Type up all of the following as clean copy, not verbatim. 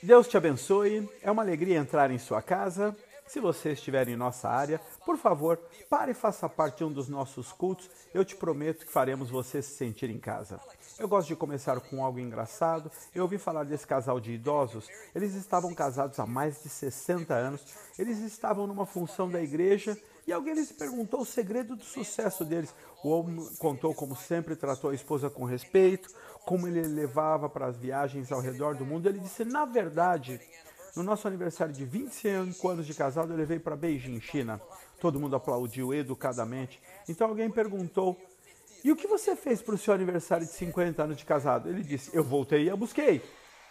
Deus te abençoe. É uma alegria entrar em sua casa. Se você estiver em nossa área, por favor, pare e faça parte de um dos nossos cultos. Eu te prometo que faremos você se sentir em casa. Eu gosto de começar com algo engraçado. Eu ouvi falar desse casal de idosos. Eles estavam casados há mais de 60 anos. Eles estavam numa função da igreja e alguém lhes perguntou o segredo do sucesso deles. O homem contou como sempre tratou a esposa com respeito, como ele levava para as viagens ao redor do mundo. Ele disse, na verdade, no nosso aniversário de 25 anos de casado, eu levei para Beijing, China. Todo mundo aplaudiu educadamente. Então alguém perguntou, e o que você fez para o seu aniversário de 50 anos de casado? Ele disse, eu voltei e a busquei.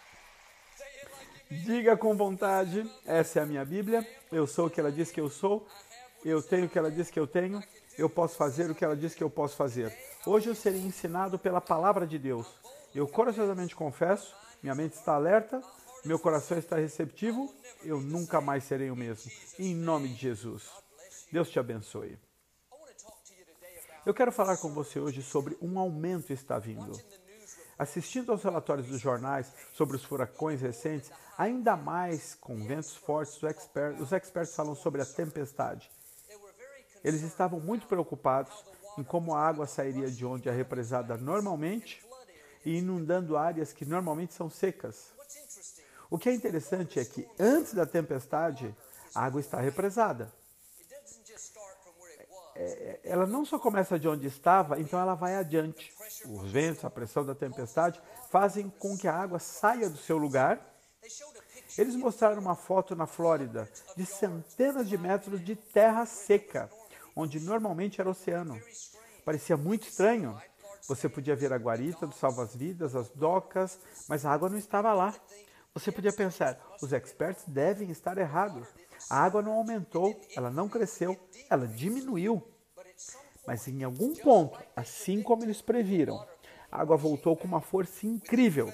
Diga com vontade, essa é a minha Bíblia, eu sou o que ela diz que eu sou, eu tenho o que ela diz que eu tenho, eu posso fazer o que ela diz que eu posso fazer. Hoje eu serei ensinado pela palavra de Deus. Eu corajosamente confesso, minha mente está alerta, meu coração está receptivo, eu nunca mais serei o mesmo. Em nome de Jesus. Deus te abençoe. Eu quero falar com você hoje sobre um aumento está vindo. Assistindo aos relatórios dos jornais sobre os furacões recentes, ainda mais com ventos fortes, os experts falam sobre a tempestade. Eles estavam muito preocupados em como a água sairia de onde é represada normalmente e inundando áreas que normalmente são secas. O que é interessante é que antes da tempestade, a água está represada. Ela não só começa de onde estava, então ela vai adiante. Os ventos, a pressão da tempestade fazem com que a água saia do seu lugar. Eles mostraram uma foto na Flórida de centenas de metros de terra seca, onde normalmente era oceano. Parecia muito estranho. Você podia ver a guarita dos salva-vidas, as docas, mas a água não estava lá. Você podia pensar, os experts devem estar errados. A água não aumentou, ela não cresceu, ela diminuiu. Mas em algum ponto, assim como eles previram, a água voltou com uma força incrível,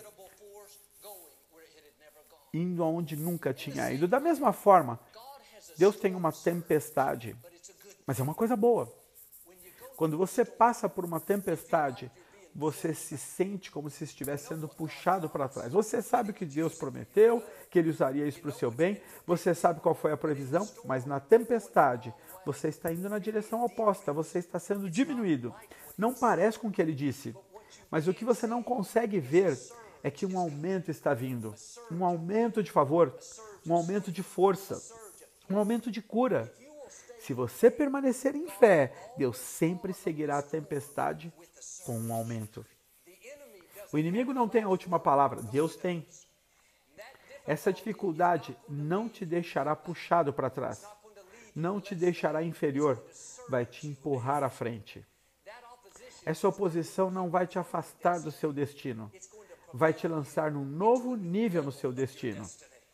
indo aonde nunca tinha ido. Da mesma forma, Deus tem uma tempestade, mas é uma coisa boa. Quando você passa por uma tempestade, você se sente como se estivesse sendo puxado para trás. Você sabe que Deus prometeu, que Ele usaria isso para o seu bem, você sabe qual foi a previsão, mas na tempestade você está indo na direção oposta, você está sendo diminuído. Não parece com o que Ele disse, mas o que você não consegue ver é que um aumento está vindo, um aumento de favor, um aumento de força, um aumento de cura. Se você permanecer em fé, Deus sempre seguirá a tempestade com um aumento. O inimigo não tem a última palavra, Deus tem. Essa dificuldade não te deixará puxado para trás, não te deixará inferior, vai te empurrar à frente. Essa oposição não vai te afastar do seu destino, vai te lançar num novo nível no seu destino.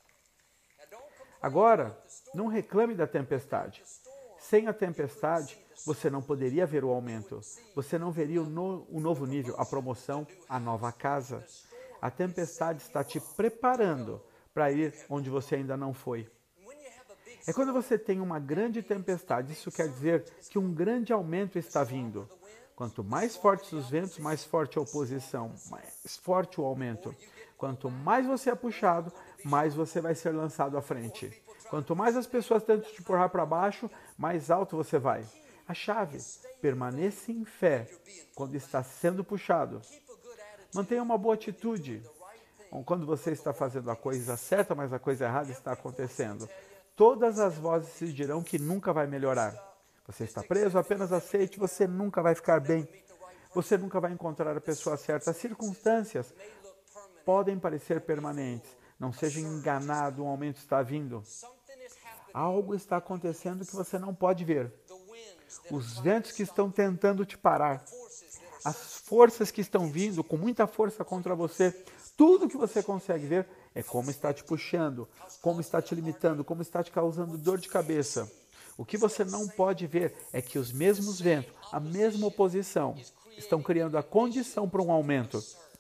Agora, não reclame da tempestade. Sem a tempestade, você não poderia ver o aumento. Você não veria o novo nível, a promoção, a nova casa. A tempestade está te preparando para ir onde você ainda não foi. É quando você tem uma grande tempestade, isso quer dizer que um grande aumento está vindo. Quanto mais fortes os ventos, mais forte a oposição, mais forte o aumento. Quanto mais você é puxado, mais você vai ser lançado à frente. Quanto mais as pessoas tentam te empurrar para baixo, mais alto você vai. A chave, permaneça em fé quando está sendo puxado. Mantenha uma boa atitude. Quando você está fazendo a coisa certa, mas a coisa errada está acontecendo. Todas as vozes te dirão que nunca vai melhorar. Você está preso, apenas aceite, você nunca vai ficar bem. Você nunca vai encontrar a pessoa certa. As circunstâncias podem parecer permanentes. Não seja enganado, um aumento está vindo. Algo está acontecendo que você não pode ver. Os ventos que estão tentando te parar. As forças que estão vindo com muita força contra você. Tudo que você consegue ver é como está te puxando, como está te limitando, como está te causando dor de cabeça. O que você não pode ver é que os mesmos ventos, a mesma oposição, estão criando a condição para um aumento.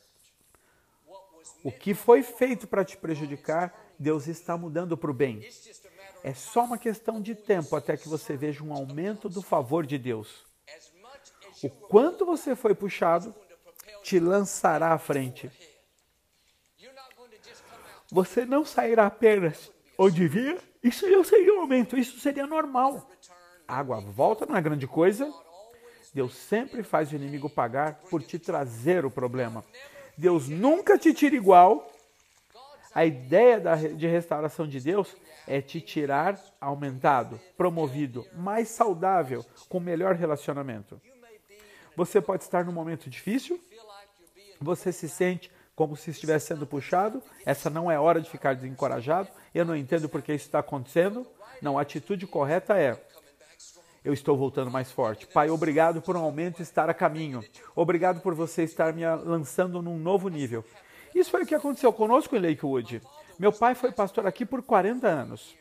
O que foi feito para te prejudicar, Deus está mudando para o bem. É só uma questão de tempo até que você veja um aumento do favor de Deus. O quanto você foi puxado, te lançará à frente. Você não sairá apenas onde vir, isso não seria um aumento, isso seria normal. A água volta, não é grande coisa. Deus sempre faz o inimigo pagar por te trazer o problema. Deus nunca te tira igual. A ideia de restauração de Deus é te tirar aumentado, promovido, mais saudável, com melhor relacionamento. Você pode estar num momento difícil, você se sente como se estivesse sendo puxado, essa não é hora de ficar desencorajado, eu não entendo por que isso está acontecendo. Não, a atitude correta é: eu estou voltando mais forte. Pai, obrigado por um aumento estar a caminho. Obrigado por você estar me lançando num novo nível. Isso foi o que aconteceu conosco em Lakewood. Meu pai foi pastor aqui por 40 anos.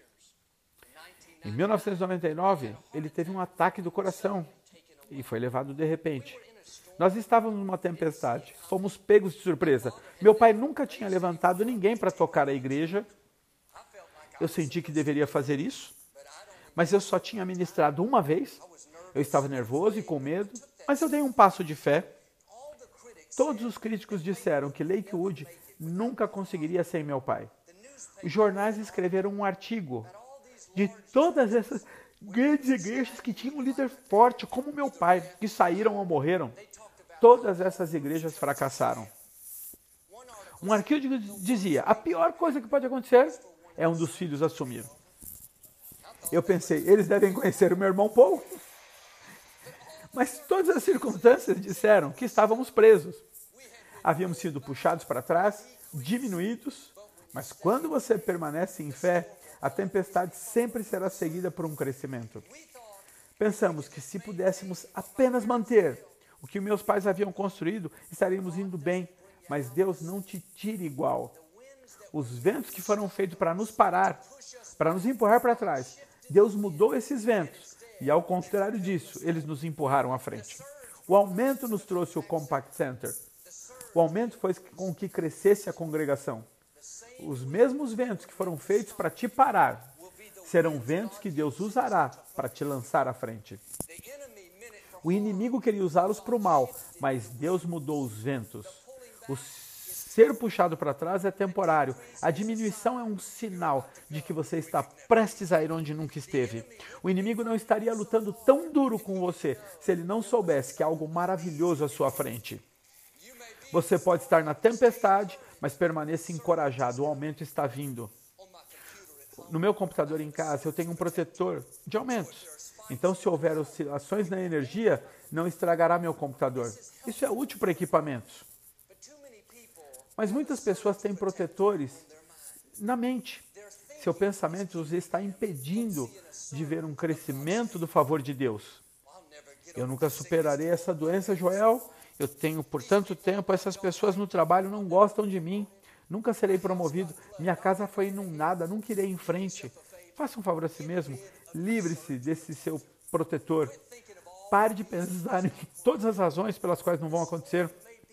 Em 1999, ele teve um ataque do coração e foi levado de repente. Nós estávamos numa tempestade, fomos pegos de surpresa. Meu pai nunca tinha levantado ninguém para tocar a igreja. Eu senti que deveria fazer isso, mas eu só tinha ministrado uma vez. Eu estava nervoso e com medo, mas eu dei um passo de fé. Todos os críticos disseram que Lakewood nunca conseguiria sem meu pai. Os jornais escreveram um artigo de todas essas grandes igrejas que tinham um líder forte, como meu pai, que saíram ou morreram. Todas essas igrejas fracassaram. Um artigo dizia: a pior coisa que pode acontecer é um dos filhos assumir. Eu pensei, eles devem conhecer o meu irmão Paul. Mas todas as circunstâncias disseram que estávamos presos. Havíamos sido puxados para trás, diminuídos, mas quando você permanece em fé, a tempestade sempre será seguida por um crescimento. Pensamos que se pudéssemos apenas manter o que meus pais haviam construído, estaríamos indo bem, mas Deus não te tira igual. Os ventos que foram feitos para nos parar, para nos empurrar para trás, Deus mudou esses ventos e, ao contrário disso, eles nos empurraram à frente. O aumento nos trouxe o Compact Center. O aumento foi com que crescesse a congregação. Os mesmos ventos que foram feitos para te parar serão ventos que Deus usará para te lançar à frente. O inimigo queria usá-los para o mal, mas Deus mudou os ventos. O ser puxado para trás é temporário. A diminuição é um sinal de que você está prestes a ir onde nunca esteve. O inimigo não estaria lutando tão duro com você se ele não soubesse que há algo maravilhoso à sua frente. Você pode estar na tempestade, mas permaneça encorajado. O aumento está vindo. No meu computador em casa, eu tenho um protetor de aumentos. Então, se houver oscilações na energia, não estragará meu computador. Isso é útil para equipamentos. Mas muitas pessoas têm protetores na mente. Seu pensamento os está impedindo de ver um crescimento do favor de Deus. Eu nunca superarei essa doença, Joel. Eu tenho por tanto tempo, essas pessoas no trabalho não gostam de mim. Nunca serei promovido. Minha casa foi inundada, nunca irei em frente. Faça um favor a si mesmo. Livre-se desse seu protetor. Pare de pensar em todas as razões pelas quais não vão acontecer.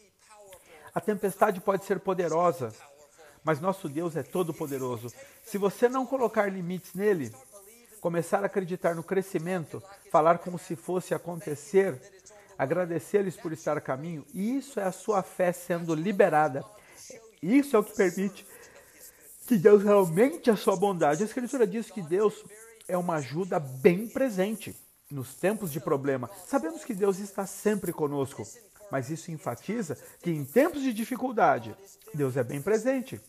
A tempestade pode ser poderosa, mas nosso Deus é todo-poderoso. Se você não colocar limites nele, começar a acreditar no crescimento, falar como se fosse acontecer, agradecer-lhes por estar a caminho, isso é a sua fé sendo liberada. Isso é o que permite que Deus aumente a sua bondade. A Escritura diz que Deus é uma ajuda bem presente nos tempos de problema. Sabemos que Deus está sempre conosco, mas isso enfatiza que em tempos de dificuldade, Deus é bem presente.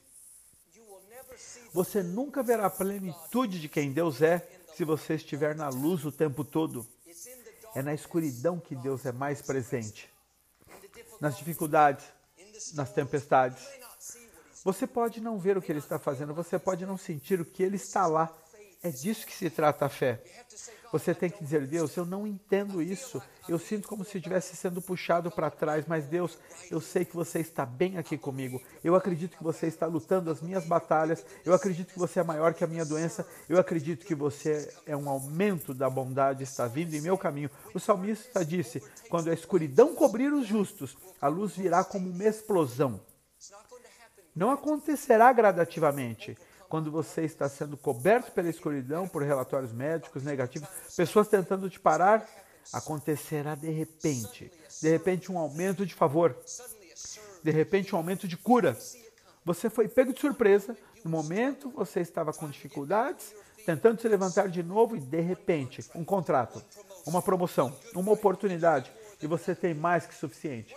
Você nunca verá a plenitude de quem Deus é se você estiver na luz o tempo todo. É na escuridão que Deus é mais presente. Nas dificuldades, nas tempestades. Você pode não ver o que Ele está fazendo, você pode não sentir o que Ele está lá. É disso que se trata a fé. Você tem que dizer: Deus, eu não entendo isso. Eu sinto como se estivesse sendo puxado para trás, mas Deus, eu sei que você está bem aqui comigo. Eu acredito que você está lutando as minhas batalhas. Eu acredito que você é maior que a minha doença. Eu acredito que você é um aumento da bondade, está vindo em meu caminho. O salmista disse: quando a escuridão cobrir os justos, a luz virá como uma explosão. Não acontecerá gradativamente. Quando você está sendo coberto pela escuridão, por relatórios médicos negativos, pessoas tentando te parar, acontecerá de repente. De repente um aumento de favor. De repente um aumento de cura. Você foi pego de surpresa, no momento você estava com dificuldades, tentando se levantar de novo e de repente, um contrato, uma promoção, uma oportunidade e você tem mais que suficiente.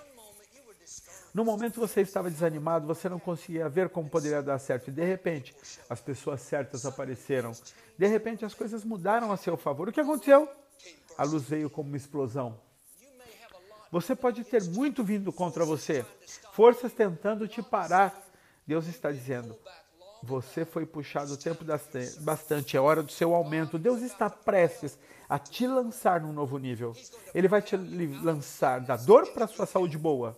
No momento você estava desanimado, você não conseguia ver como poderia dar certo e de repente as pessoas certas apareceram. De repente as coisas mudaram a seu favor. O que aconteceu? A luz veio como uma explosão. Você pode ter muito vindo contra você, forças tentando te parar. Deus está dizendo, você foi puxado o tempo bastante, é hora do seu aumento. Deus está prestes a te lançar num novo nível. Ele vai te lançar da dor para a sua saúde boa,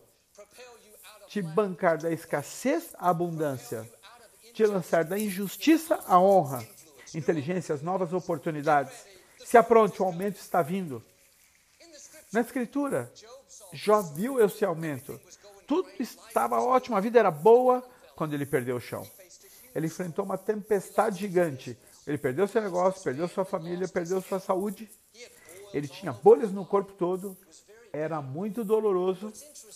te bancar da escassez à abundância, te lançar da injustiça à honra, inteligências, novas oportunidades. Se apronte, o aumento está vindo. Na Escritura, Jó viu esse aumento. Tudo estava ótimo, a vida era boa quando ele perdeu o chão. Ele enfrentou uma tempestade gigante. Ele perdeu seu negócio, perdeu sua família, perdeu sua saúde. Ele tinha bolhas no corpo todo. Era muito doloroso.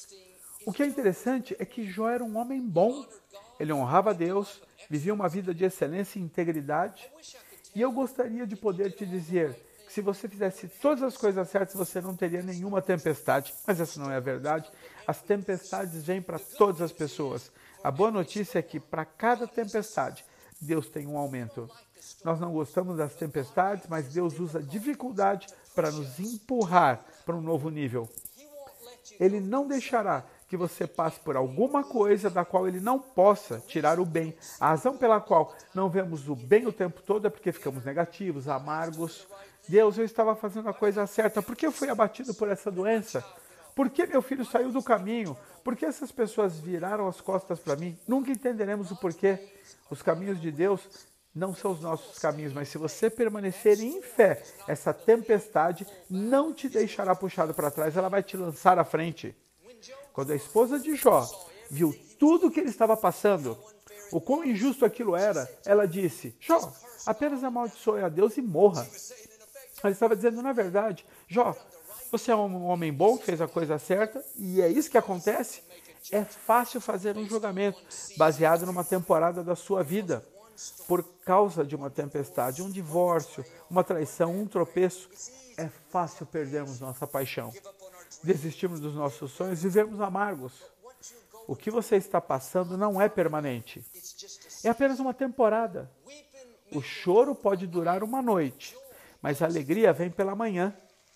O que é interessante é que Jó era um homem bom. Ele honrava a Deus, vivia uma vida de excelência e integridade. E eu gostaria de poder te dizer que se você fizesse todas as coisas certas, você não teria nenhuma tempestade. Mas essa não é a verdade. As tempestades vêm para todas as pessoas. A boa notícia é que para cada tempestade, Deus tem um aumento. Nós não gostamos das tempestades, mas Deus usa a dificuldade para nos empurrar para um novo nível. Ele não deixará que você passe por alguma coisa da qual Ele não possa tirar o bem. A razão pela qual não vemos o bem o tempo todo é porque ficamos negativos, amargos. Deus, eu estava fazendo a coisa certa. Por que eu fui abatido por essa doença? Por que meu filho saiu do caminho? Por que essas pessoas viraram as costas para mim? Nunca entenderemos o porquê. Os caminhos de Deus não são os nossos caminhos, mas se você permanecer em fé, essa tempestade não te deixará puxado para trás, ela vai te lançar à frente. Quando a esposa de Jó viu tudo o que ele estava passando, o quão injusto aquilo era, ela disse, Jó, apenas amaldiçoe a Deus e morra. Ela estava dizendo, na verdade, Jó, você é um homem bom, fez a coisa certa, e é isso que acontece. É fácil fazer um julgamento baseado numa temporada da sua vida. Por causa de uma tempestade, um divórcio, uma traição, um tropeço, é fácil perdermos nossa paixão. Desistirmos dos nossos sonhos, vivermos amargos. O que você está passando não é permanente. É apenas uma temporada. O choro pode durar uma noite, mas a alegria vem pela manhã.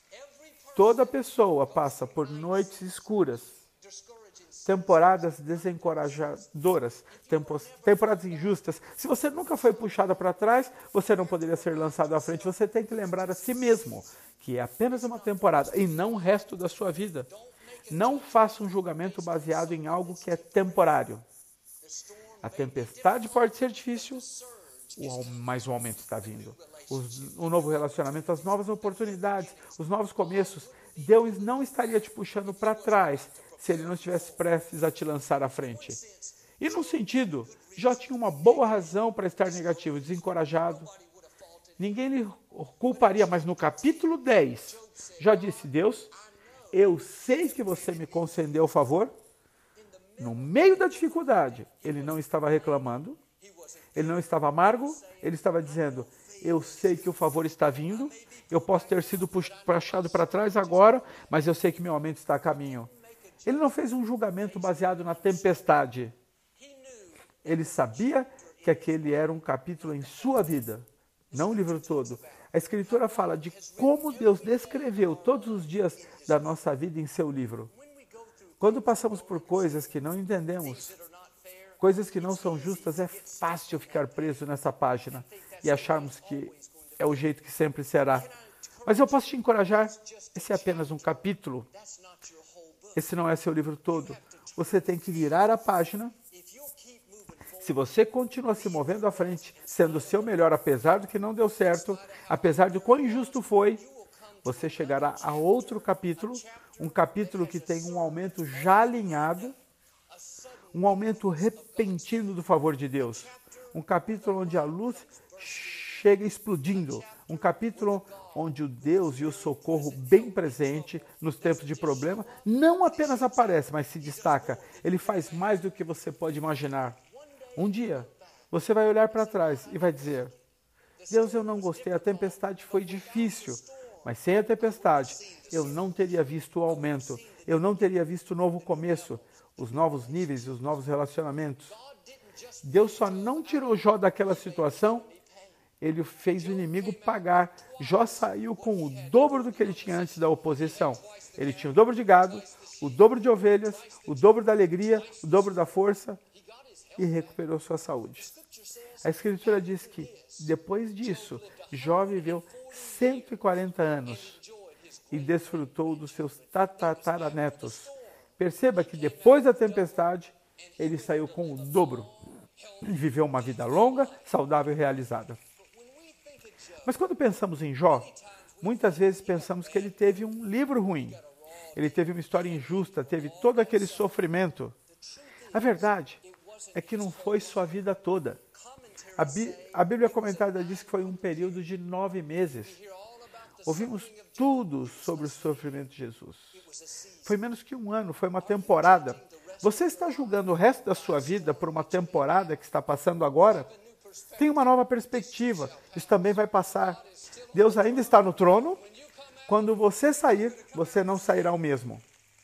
Toda pessoa passa por noites escuras, temporadas desencorajadoras, temporadas injustas. Se você nunca foi puxado para trás, você não poderia ser lançado à frente. Você tem que lembrar a si mesmo que é apenas uma temporada e não o resto da sua vida. Não faça um julgamento baseado em algo que é temporário. A tempestade pode ser difícil, mas o aumento está vindo. O novo relacionamento, as novas oportunidades, os novos começos. Deus não estaria te puxando para trás se Ele não estivesse prestes a te lançar à frente. E no sentido, Jó tinha uma boa razão para estar negativo, desencorajado. Ninguém lhe culparia, mas no capítulo 10, já disse, Deus, eu sei que você me concedeu o favor. No meio da dificuldade, ele não estava reclamando, ele não estava amargo, ele estava dizendo, eu sei que o favor está vindo, eu posso ter sido puxado para trás agora, mas eu sei que meu aumento está a caminho. Ele não fez um julgamento baseado na tempestade. Ele sabia que aquele era um capítulo em sua vida, não o livro todo. A Escritura fala de como Deus descreveu todos os dias da nossa vida em seu livro. Quando passamos por coisas que não entendemos, coisas que não são justas, é fácil ficar preso nessa página e acharmos que é o jeito que sempre será. Mas eu posso te encorajar, esse é apenas um capítulo. Esse não é seu livro todo. Você tem que virar a página. Se você continua se movendo à frente, sendo o seu melhor, apesar do que não deu certo, apesar do quão injusto foi, você chegará a outro capítulo, um capítulo que tem um aumento já alinhado, um aumento repentino do favor de Deus, um capítulo onde a luz chega explodindo, um capítulo onde o Deus e o socorro bem presente nos tempos de problema não apenas aparece, mas se destaca. Ele faz mais do que você pode imaginar. Um dia, você vai olhar para trás e vai dizer: Deus, eu não gostei, a tempestade foi difícil, mas sem a tempestade eu não teria visto o aumento, eu não teria visto o novo começo, os novos níveis e os novos relacionamentos. Deus só não tirou Jó daquela situação, ele fez o inimigo pagar. Jó saiu com o dobro do que ele tinha antes da oposição. Ele tinha o dobro de gado, o dobro de ovelhas, o dobro da alegria, o dobro da força e recuperou sua saúde. A Escritura diz que, depois disso, Jó viveu 140 anos e desfrutou dos seus tataranetos. Perceba que depois da tempestade, ele saiu com o dobro e viveu uma vida longa, saudável e realizada. Mas quando pensamos em Jó, muitas vezes pensamos que ele teve um livro ruim. Ele teve uma história injusta, teve todo aquele sofrimento. A verdade é que não foi sua vida toda. A Bíblia comentada diz que foi um período de 9 meses. Ouvimos tudo sobre o sofrimento de Jesus. Foi menos que um ano, foi uma temporada. Você está julgando o resto da sua vida por uma temporada que está passando agora? Tem uma nova perspectiva. Isso também vai passar. Deus ainda está no trono. Quando você sair, você não sairá o mesmo.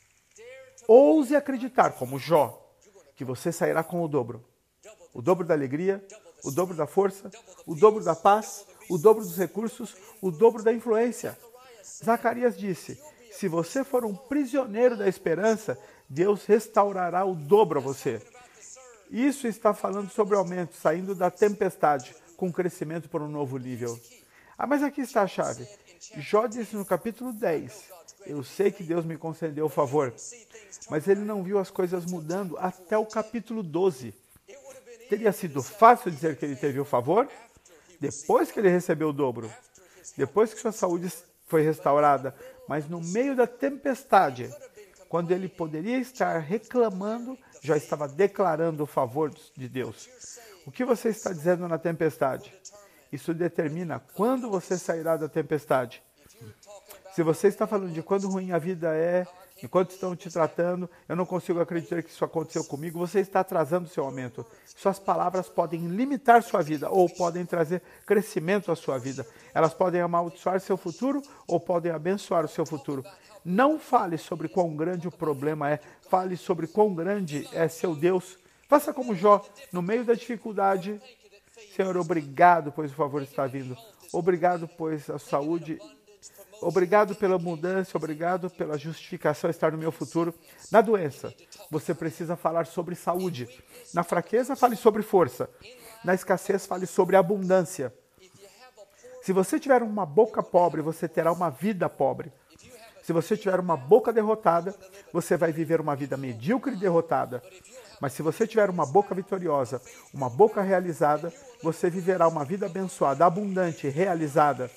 Ouse acreditar, como Jó, que você sairá com o dobro. O dobro da alegria, o dobro da força, o dobro da paz, o dobro dos recursos, o dobro da influência. Zacarias disse: se você for um prisioneiro da esperança, Deus restaurará o dobro a você. Isso está falando sobre aumento, saindo da tempestade, com crescimento para um novo nível. Mas aqui está a chave. Jó disse no capítulo 10, eu sei que Deus me concedeu o favor, mas ele não viu as coisas mudando até o capítulo 12. Teria sido fácil dizer que ele teve o favor? Depois que ele recebeu o dobro, depois que sua saúde foi restaurada, mas no meio da tempestade, quando ele poderia estar reclamando, já estava declarando o favor de Deus. O que você está dizendo na tempestade? Isso determina quando você sairá da tempestade. Se você está falando de quando ruim a vida é, enquanto estão te tratando, eu não consigo acreditar que isso aconteceu comigo, você está atrasando o seu aumento. Suas palavras podem limitar sua vida ou podem trazer crescimento à sua vida. Elas podem amaldiçoar seu futuro ou podem abençoar o seu futuro. Não fale sobre quão grande o problema é, fale sobre quão grande é seu Deus. Faça como Jó, no meio da dificuldade: Senhor, obrigado, pois o favor está vindo. Obrigado, pois a saúde. Obrigado pela mudança, obrigado pela justificação estar no meu futuro. Na doença, você precisa falar sobre saúde. Na fraqueza, fale sobre força. Na escassez, fale sobre abundância. Se você tiver uma boca pobre, você terá uma vida pobre. Se você tiver uma boca derrotada, você vai viver uma vida medíocre e derrotada. Mas se você tiver uma boca vitoriosa, uma boca realizada, você viverá uma vida abençoada, abundante, realizada.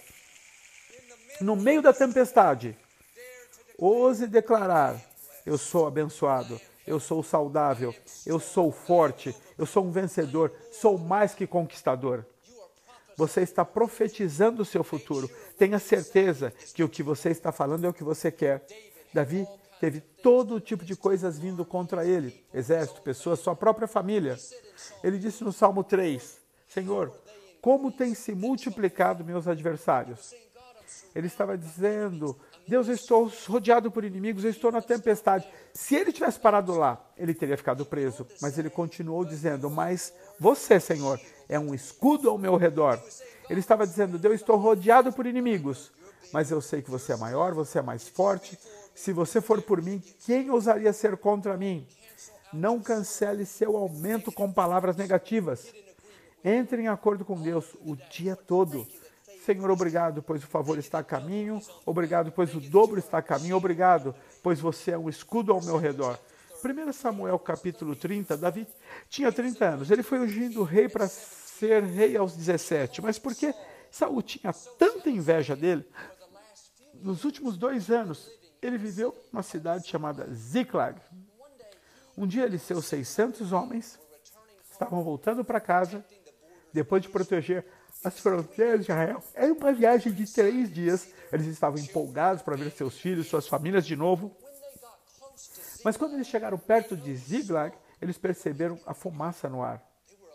No meio da tempestade, ouse declarar: eu sou abençoado, eu sou saudável, eu sou forte, eu sou um vencedor, sou mais que conquistador. Você está profetizando o seu futuro. Tenha certeza que o que você está falando é o que você quer. Davi teve todo tipo de coisas vindo contra ele. Exército, pessoas, sua própria família. Ele disse no Salmo 3, Senhor, como tem se multiplicado meus adversários. Ele estava dizendo, Deus, eu estou rodeado por inimigos, eu estou na tempestade. Se ele tivesse parado lá, ele teria ficado preso. Mas ele continuou dizendo, mas você, Senhor, é um escudo ao meu redor. Ele estava dizendo, Deus, estou rodeado por inimigos, mas eu sei que você é maior, você é mais forte. Se você for por mim, quem ousaria ser contra mim? Não cancele seu aumento com palavras negativas. Entre em acordo com Deus o dia todo. Senhor, obrigado, pois o favor está a caminho. Obrigado, pois o dobro está a caminho. Obrigado, pois você é um escudo ao meu redor. 1 Samuel capítulo 30, Davi tinha 30 anos. Ele foi ungido rei para ser rei aos 17. Mas por que Saul tinha tanta inveja dele? Nos últimos 2 anos, ele viveu numa cidade chamada Ziklag. Um dia ele e seus 600 homens estavam voltando para casa, depois de proteger as fronteiras de Israel. Era uma viagem de 3 dias. Eles estavam empolgados para ver seus filhos, suas famílias de novo. Mas quando eles chegaram perto de Ziklag, eles perceberam a fumaça no ar.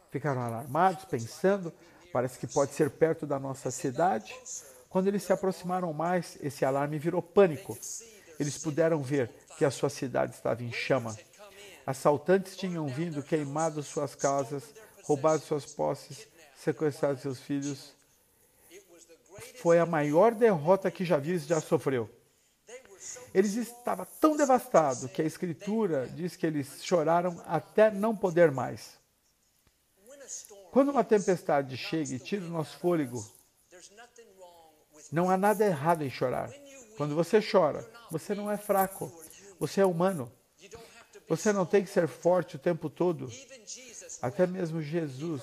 Ficaram alarmados, pensando, parece que pode ser perto da nossa cidade. Quando eles se aproximaram mais, esse alarme virou pânico. Eles puderam ver que a sua cidade estava em chama. Assaltantes tinham vindo, queimado suas casas, roubado suas posses, sequestrado seus filhos. Foi a maior derrota que Javias já sofreu. Eles estavam tão devastados que a Escritura diz que eles choraram até não poder mais. Quando uma tempestade chega e tira o nosso fôlego, não há nada errado em chorar. Quando você chora, você não é fraco, você é humano. Você não tem que ser forte o tempo todo. Até mesmo Jesus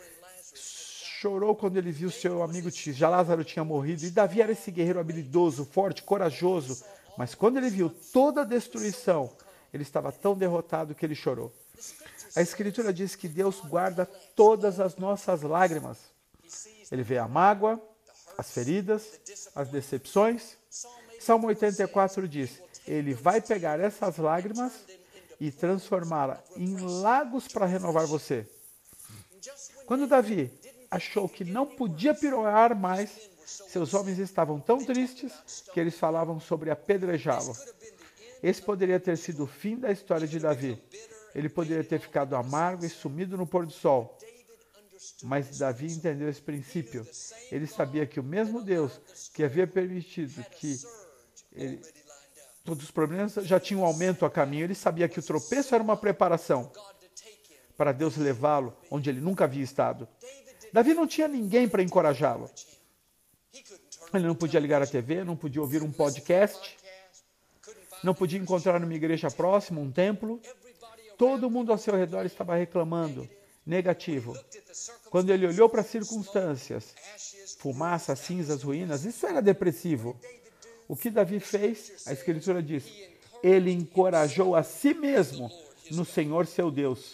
chorou quando ele viu seu amigo já Lázaro tinha morrido. E Davi era esse guerreiro habilidoso, forte, corajoso. Mas quando ele viu toda a destruição, ele estava tão derrotado que ele chorou. A Escritura diz que Deus guarda todas as nossas lágrimas. Ele vê a mágoa, as feridas, as decepções. Salmo 84 diz, ele vai pegar essas lágrimas e transformá-la em lagos para renovar você. Quando Davi achou que não podia piorar mais, seus homens estavam tão tristes que eles falavam sobre apedrejá-lo. Esse poderia ter sido o fim da história de Davi. Ele poderia ter ficado amargo e sumido no pôr do sol. Mas Davi entendeu esse princípio. Ele sabia que o mesmo Deus que havia permitido que todos os problemas já tinham um aumento a caminho. Ele sabia que o tropeço era uma preparação para Deus levá-lo onde ele nunca havia estado. Davi não tinha ninguém para encorajá-lo. Ele não podia ligar a TV, não podia ouvir um podcast, não podia encontrar numa igreja próxima, um templo. Todo mundo ao seu redor estava reclamando, negativo. Quando ele olhou para as circunstâncias, fumaça, cinzas, ruínas, isso era depressivo. O que Davi fez? A Escritura diz, ele encorajou a si mesmo no Senhor seu Deus.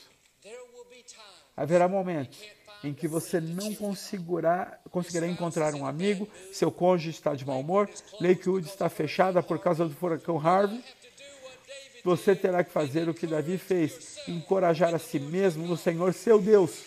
Haverá momentos em que você não conseguirá encontrar um amigo, seu cônjuge está de mau humor, Lakewood está fechada por causa do furacão Harvey. Você terá que fazer o que Davi fez, encorajar a si mesmo no Senhor seu Deus.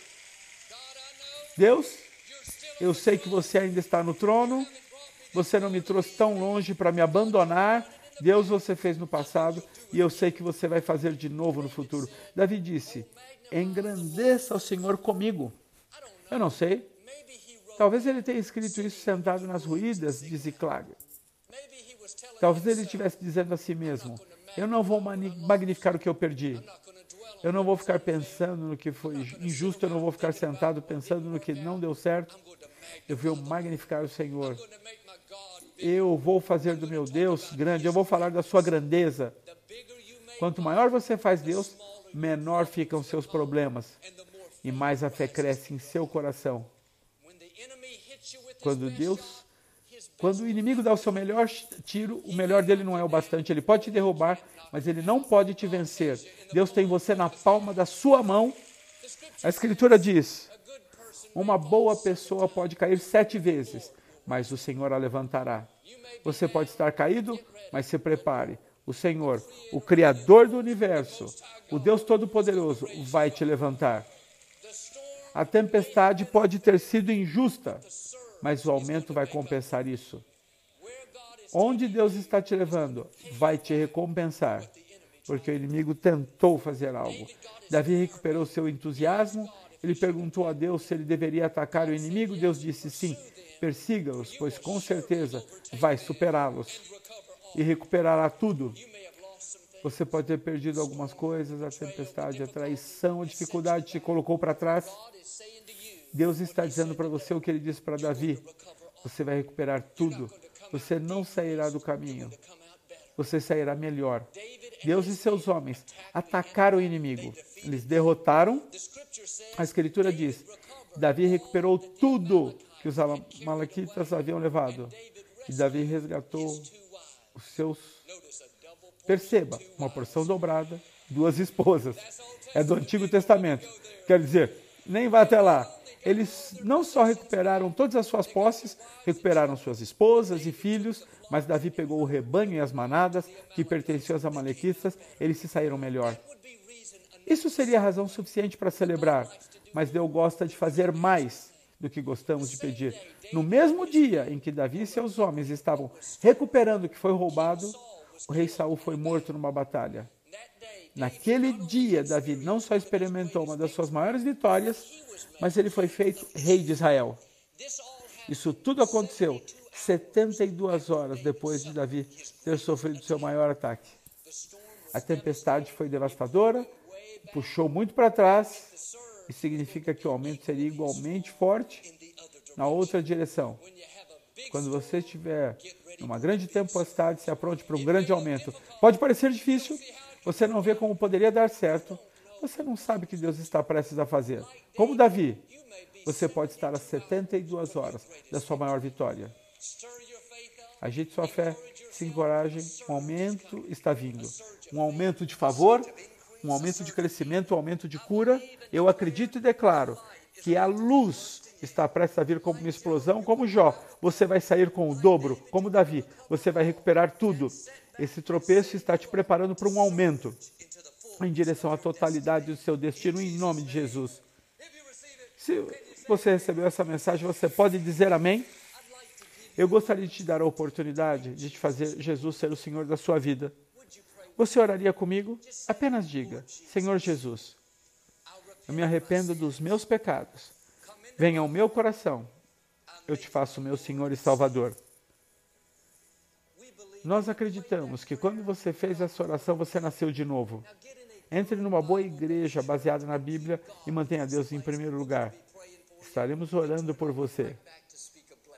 Deus, eu sei que você ainda está no trono, você não me trouxe tão longe para me abandonar. Deus, você fez no passado e eu sei que você vai fazer de novo no futuro. Davi disse, engrandeça o Senhor comigo. Eu não sei. Talvez ele tenha escrito isso sentado nas ruínas de Ziclag. Talvez ele estivesse dizendo a si mesmo, eu não vou magnificar o que eu perdi. Eu não vou ficar pensando no que foi injusto, eu não vou ficar sentado pensando no que não deu certo. Eu vou magnificar o Senhor. Eu vou fazer do meu Deus grande, eu vou falar da sua grandeza. Quanto maior você faz Deus, menor ficam seus problemas e mais a fé cresce em seu coração. Quando o inimigo dá o seu melhor tiro, o melhor dele não é o bastante. Ele pode te derrubar, mas ele não pode te vencer. Deus tem você na palma da sua mão. A Escritura diz, uma boa pessoa pode cair 7 vezes, mas o Senhor a levantará. Você pode estar caído, mas se prepare. O Senhor, o Criador do universo, o Deus Todo-Poderoso, vai te levantar. A tempestade pode ter sido injusta, mas o aumento vai compensar isso. Onde Deus está te levando, vai te recompensar, porque o inimigo tentou fazer algo. Davi recuperou seu entusiasmo, ele perguntou a Deus se ele deveria atacar o inimigo. Deus disse sim, persiga-os, pois com certeza vai superá-los e recuperará tudo. Você pode ter perdido algumas coisas, a tempestade, a traição, a dificuldade te colocou para trás. Deus está dizendo para você o que ele disse para Davi. Você vai recuperar tudo. Você não sairá do caminho. Você sairá melhor. Deus e seus homens atacaram o inimigo. Eles derrotaram. A Escritura diz, Davi recuperou tudo que os amalequitas haviam levado. E Davi resgatou os seus... Perceba, uma porção dobrada, 2 esposas. É do Antigo Testamento. Quer dizer, nem vá até lá. Eles não só recuperaram todas as suas posses, recuperaram suas esposas e filhos, mas Davi pegou o rebanho e as manadas que pertenciam aos amalequitas, eles se saíram melhor. Isso seria razão suficiente para celebrar, mas Deus gosta de fazer mais do que gostamos de pedir. No mesmo dia em que Davi e seus homens estavam recuperando o que foi roubado, o rei Saul foi morto numa batalha. Naquele dia, Davi não só experimentou uma das suas maiores vitórias, mas ele foi feito rei de Israel. Isso tudo aconteceu 72 horas depois de Davi ter sofrido seu maior ataque. A tempestade foi devastadora, puxou muito para trás, e significa que o aumento seria igualmente forte na outra direção. Quando você estiver numa grande tempestade, se apronte para um grande aumento. Pode parecer difícil, você não vê como poderia dar certo, você não sabe o que Deus está prestes a fazer. Como Davi, você pode estar a 72 horas da sua maior vitória. Agite sua fé, se encoraje, um aumento está vindo. Um aumento de favor, um aumento de crescimento, um aumento de cura. Eu acredito e declaro que a luz está prestes a vir como uma explosão, como Jó. Você vai sair com o dobro, como Davi. Você vai recuperar tudo. Esse tropeço está te preparando para um aumento em direção à totalidade do seu destino, em nome de Jesus. Se você recebeu essa mensagem, você pode dizer amém? Eu gostaria de te dar a oportunidade de te fazer Jesus ser o Senhor da sua vida. Você oraria comigo? Apenas diga: Senhor Jesus, eu me arrependo dos meus pecados. Venha ao meu coração. Eu te faço meu Senhor e Salvador. Nós acreditamos que quando você fez essa oração, você nasceu de novo. Entre numa boa igreja baseada na Bíblia e mantenha Deus em primeiro lugar. Estaremos orando por você.